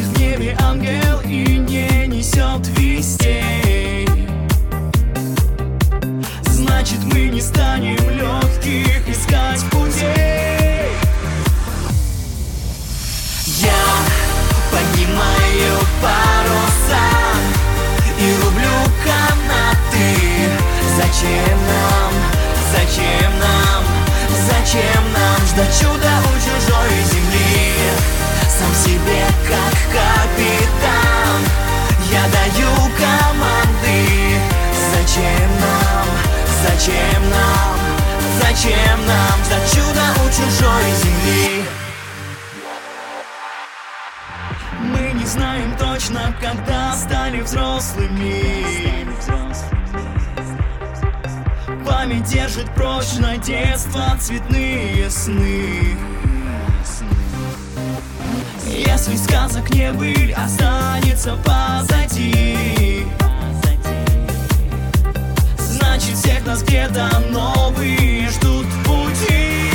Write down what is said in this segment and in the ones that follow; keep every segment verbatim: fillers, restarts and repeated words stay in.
в небе ангел и не несет вестей, значит мы не станем легких искать путей. Я поднимаю паруса и рублю канаты. Зачем нам, зачем нам, зачем нам ждать чуда у чужой земли? Сам себе как капитан я даю команды. Зачем нам, зачем нам, зачем нам ждать чуда у чужой земли? Мы не знаем точно, когда стали взрослыми. Память держит прочно детство, цветные сны. Если сказок не быль, останется позади, значит всех нас где-то новые ждут пути.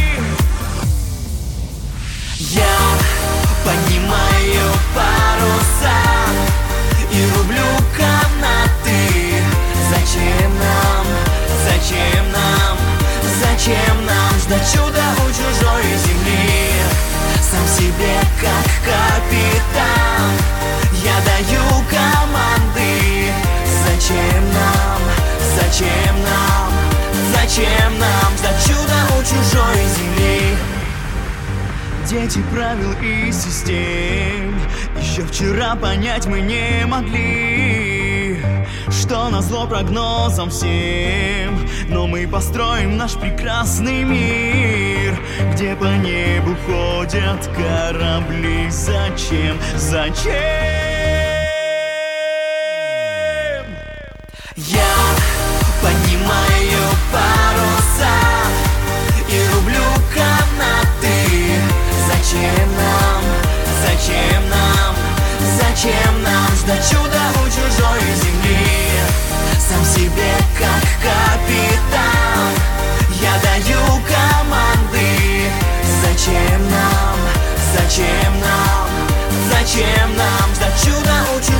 Я поднимаю паруса и рублю канаты. Зачем нам, зачем нам, зачем нам ждать чуда у чужой земли? Сам себе как капитан я даю команды. Зачем нам, зачем нам, зачем нам ждать чуда у чужой земли? Дети правил и систем еще вчера понять мы не могли, что назло прогнозам всем. Но мы построим наш прекрасный мир, где по небу ходят корабли. Зачем, зачем? Я поднимаю паруса и рублю канаты. Зачем нам, зачем нам, зачем нам ждать чуда у чужой земли? Сам себе как капитан я даю команды. Зачем нам, зачем нам, зачем нам ждать чуда у чужой земли?